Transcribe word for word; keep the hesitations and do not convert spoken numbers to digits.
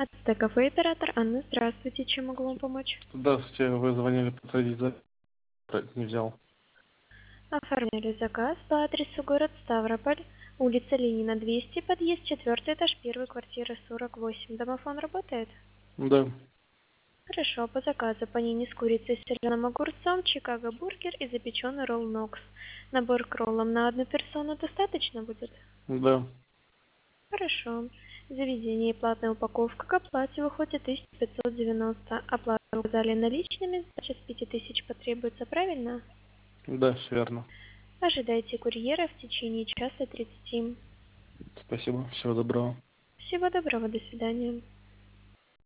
АТ кафе оператор Анна, здравствуйте, чем могу вам помочь? Здравствуйте, вы звонили подтвердить заказ, не взял. Оформили заказ по адресу город Ставрополь, улица Ленина, двести, подъезд четвертый этаж, первой квартиры сорок восемь. Домофон работает? Да, Хорошо, по заказу панини с курицей и соленым огурцом, Чикаго бургер и запеченный ролл Нокс. Набор к роллам на одну персону достаточно будет? да, Хорошо. Заведение и платная упаковка к оплате выходит тысяча пятьсот девяносто. Оплату указали наличными, сдача с пяти тысяч потребуется, правильно? да, все верно. Ожидайте курьера в течение часа тридцати. Спасибо, всего доброго. Всего доброго, до свидания.